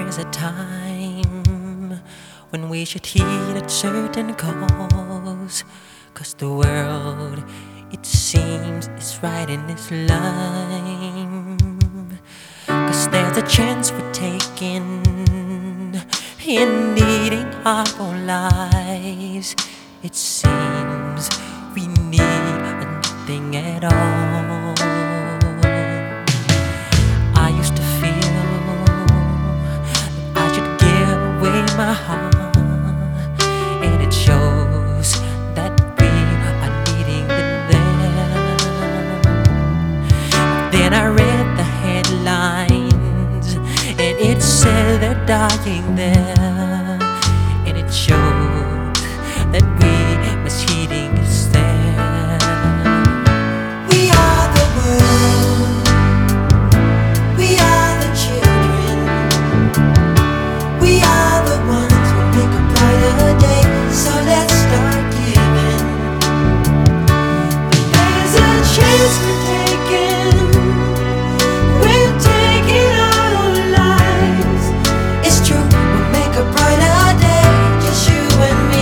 there's a time when we should heed a certain cause, 'cause the world, it seems, is right in its line. 'Cause there's a chance we're taking in needing our own lives. It seems we need nothing at all. I used to feel that I should give away my heart, and it shows that we are needing it there. Then I read the headlines, and it said they're dying there, and it showed that we misheeding is there. We are the world, we are the children, we are the ones who make a brighter day. So let's start giving. There's a chance we're taking our own lives. It's true, we'll make a brighter day, just you and me.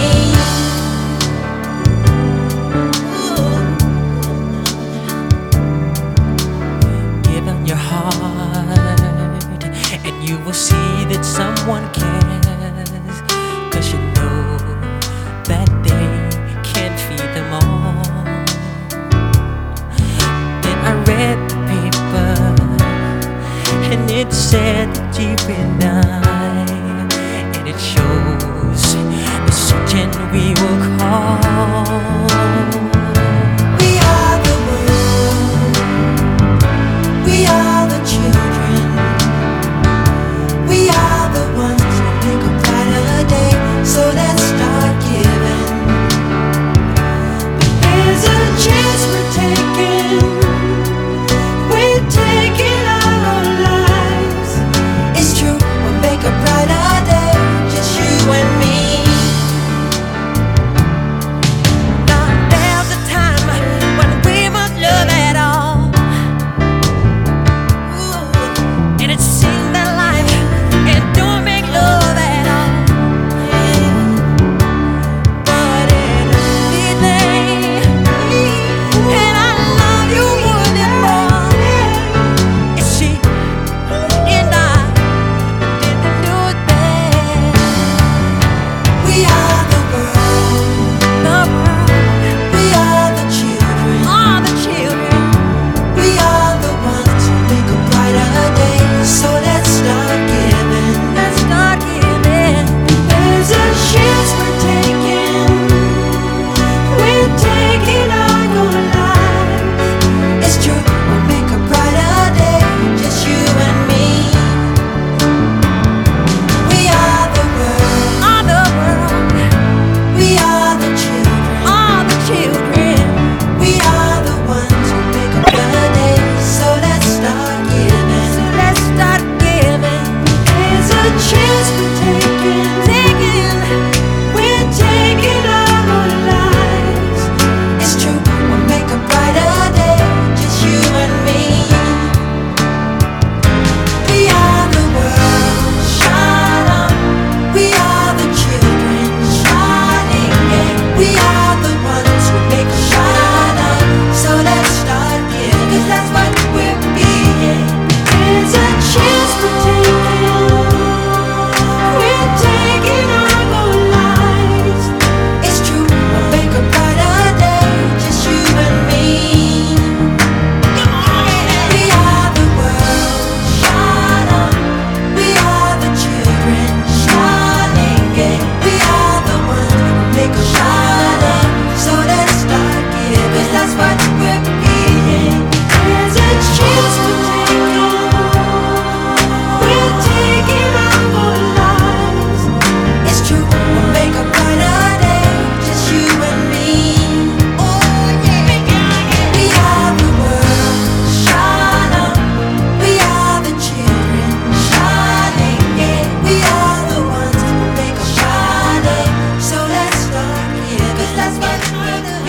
Your heart, and you will see that someone cares, 'cause you know that they can't feed them all. Then I read the paper, and it said that deep in night, and it shows the certain we will call. We are the world, we are the children, we are the ones who make a brighter day. So let's start giving. There's a chance we're taking our own lives. It's true, we'll make a brighter day, just you and me. Now there's a time when we must love at all, and it seems that life it don't make love at all. But in anything, and I love you more than more. It's she and I didn't do it bad. We are the world, The world, we are the children, all the children. we are the ones who make a brighter day. So let's start giving. Let's start giving. There's a chance we're taking our own lives. It's true, we'll make a brighter day, just you and me. We are the world, All the world, we are the children, all the children. we are the ones who make a brighter day. So let's start giving. So let's start giving. There's a chance we're taking our own lives. It's true, we'll make a brighter day, just you and me. We are the world, shine on. We are the children, shining, yeah. We are the ones who make a shine on. So let's start giving, 'cause that's what we're being. There's a chance we're taking our own lives. It's true, we'll make a brighter day, just you and me. We are the world, shine on. We are the children, shining, yeah. We are the ones who make a shine on. So let's start giving, 'cause that's what we're being. There's a chance we're taking our own lives. It's true, we'll make a brighter day, just you and me. Oh yeah, we are the world, shine on. We are the children, shining, yeah. We are the ones who make a shine day. So let's start giving, 'cause that's what we're doing.